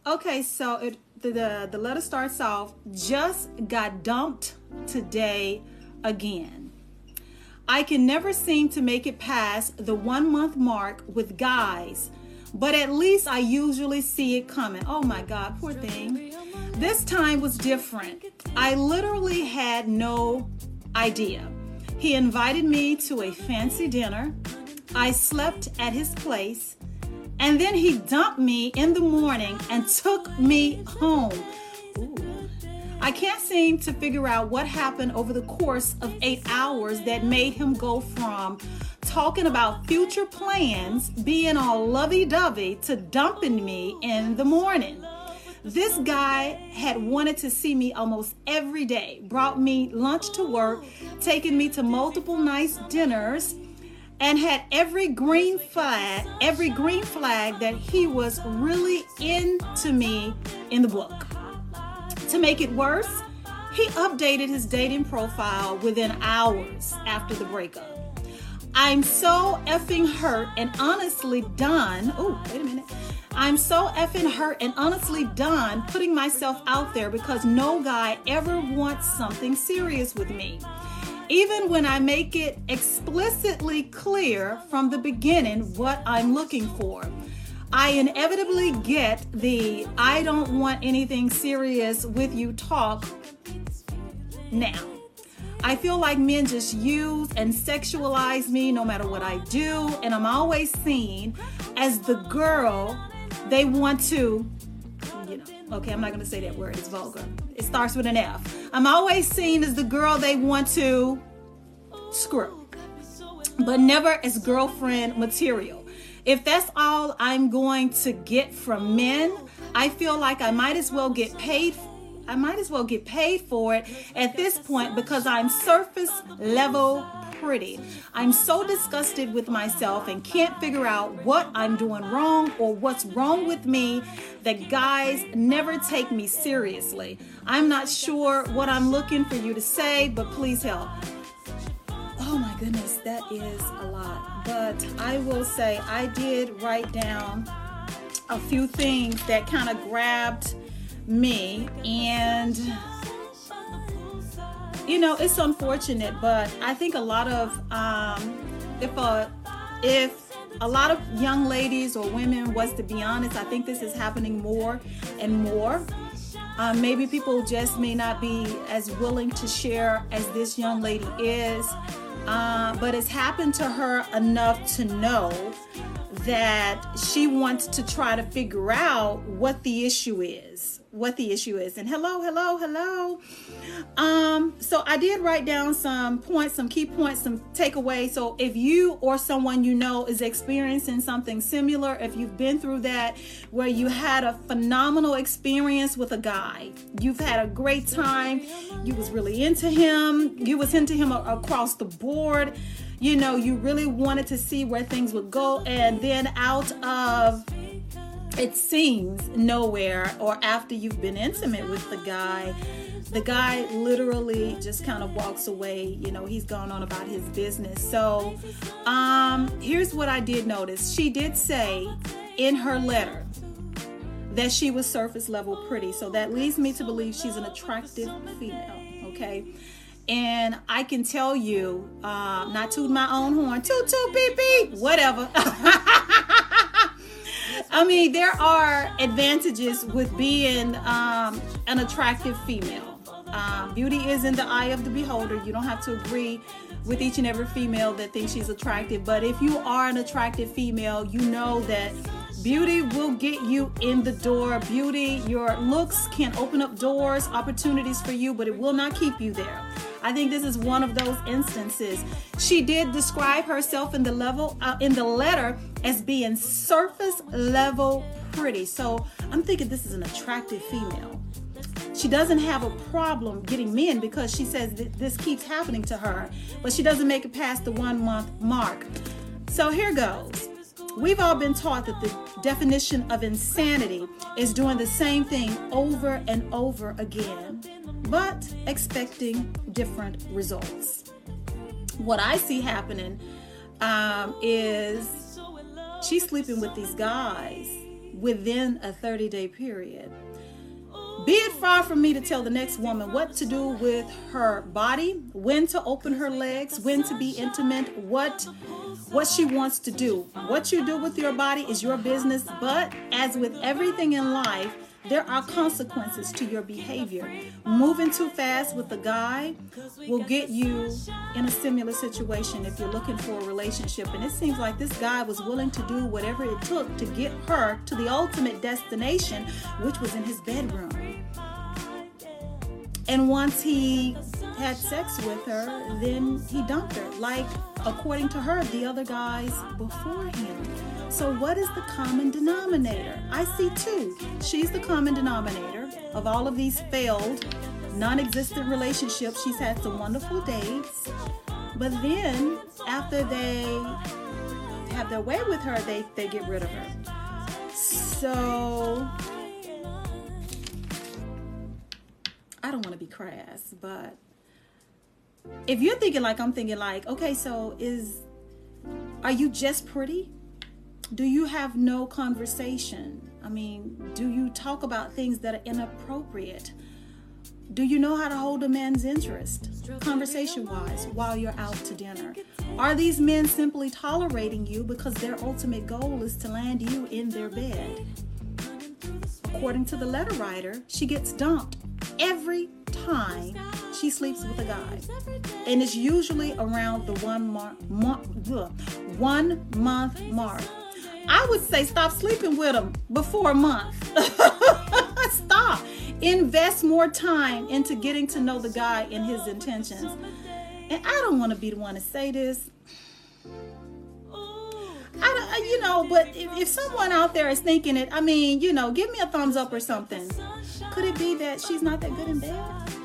Okay, so the letter starts off, just got dumped today again. I can never seem to make it past the 1 month mark with guys, but at least I usually see it coming. Oh my God, poor thing. This time was different. I literally had no idea. He invited me to a fancy dinner. I slept at his place. And then he dumped me in the morning and took me home. Ooh. I can't seem to figure out what happened over the course of 8 hours that made him go from talking about future plans, being all lovey-dovey, to dumping me in the morning. This guy had wanted to see me almost every day, brought me lunch to work, taken me to multiple nice dinners, and had every green flag that he was really into me in the book. To make it worse, he updated his dating profile within hours after the breakup. I'm so effing hurt and honestly done. Oh, wait a minute. I'm so effing hurt and honestly done putting myself out there because no guy ever wants something serious with me. Even when I make it explicitly clear from the beginning what I'm looking for, I inevitably get the I don't want anything serious with you talk now. I feel like men just use and sexualize me no matter what I do, and I'm always seen as the girl they want to, okay, I'm not going to say that word, it's vulgar. It starts with an F. I'm always seen as the girl they want to screw, but never as girlfriend material. If that's all I'm going to get from men, I feel like I might as well get paid for it at this point because I'm surface level pretty. I'm so disgusted with myself and can't figure out what I'm doing wrong or what's wrong with me that guys never take me seriously. I'm not sure what I'm looking for you to say, but please help. Oh my goodness, that is a lot. But I will say I did write down a few things that kind of grabbed me, and it's unfortunate, but I think a lot of if a lot of young ladies or women was to be honest, I think this is happening more and more. Maybe people just may not be as willing to share as this young lady is, but it's happened to her enough to know that she wants to try to figure out what the issue is. And hello. So I did write down some points, some key points, some takeaways. So if you or someone you know is experiencing something similar, if you've been through that, where you had a phenomenal experience with a guy, you've had a great time, you was really into him, you was into him across the board, you really wanted to see where things would go, and then out of, it seems, nowhere, or after you've been intimate with the guy literally just kind of walks away. He's gone on about his business. So here's what I did notice. She did say in her letter that she was surface level pretty. So that leads me to believe she's an attractive female, okay? And I can tell you, not toot my own horn, toot toot beep beep, whatever. I mean, there are advantages with being an attractive female. Beauty is in the eye of the beholder. You don't have to agree with each and every female that thinks she's attractive. But if you are an attractive female, you know that beauty will get you in the door. Beauty, your looks can open up doors, opportunities for you, but it will not keep you there. I think this is one of those instances. She did describe herself in the letter as being surface level pretty. So I'm thinking this is an attractive female. She doesn't have a problem getting men because she says that this keeps happening to her, but she doesn't make it past the 1 month mark. So here goes. We've all been taught that the definition of insanity is doing the same thing over and over again, but expecting different results. What I see happening is she's sleeping with these guys within a 30-day period. Be it far from me to tell the next woman what to do with her body, when to open her legs, when to be intimate, what she wants to do. What you do with your body is your business, but as with everything in life, there are consequences to your behavior. Moving too fast with a guy will get you in a similar situation if you're looking for a relationship. And it seems like this guy was willing to do whatever it took to get her to the ultimate destination, which was in his bedroom. And once he had sex with her, then he dumped her, like, according to her, the other guys before him. So what is the common denominator? I see two. She's the common denominator of all of these failed, non-existent relationships. She's had some wonderful dates, but then after they have their way with her, they get rid of her. So I don't want to be crass, but if you're thinking like I'm thinking, like, okay, so are you just pretty? Do you have no conversation? I mean, do you talk about things that are inappropriate? Do you know how to hold a man's interest, conversation-wise, while you're out to dinner? Are these men simply tolerating you because their ultimate goal is to land you in their bed? According to the letter writer, she gets dumped every time she sleeps with a guy, and it's usually around the 1 month mark. I would say stop sleeping with him before a month. Stop. Invest more time into getting to know the guy and his intentions. And I don't want to be the one to say this, but if someone out there is thinking it, I mean, give me a thumbs up or something. Could it be that she's not that good in bed?